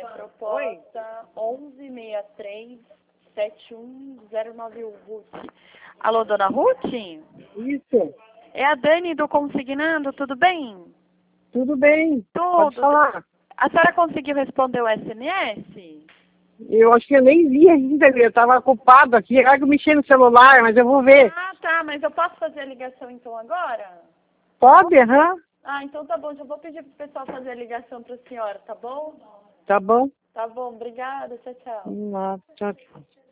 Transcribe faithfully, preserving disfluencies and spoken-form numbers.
proposta onze sessenta e três, sete um zero nove um, Ruth. Alô, dona Ruth? Isso. É a Dani do Consignando, tudo bem? Tudo bem. Tudo. Pode falar. A senhora conseguiu responder o S M S? Eu acho que eu nem vi ainda, eu estava ocupado aqui, agora que eu mexi no celular, mas eu vou ver. Ah, tá, mas eu posso fazer a ligação então agora? Pode, aham. Ah, então tá bom, já vou pedir pro pessoal fazer a ligação pra senhora, tá bom? Tá bom. Tá bom, obrigada, tchau, tchau. Vamos lá, tchau, tchau.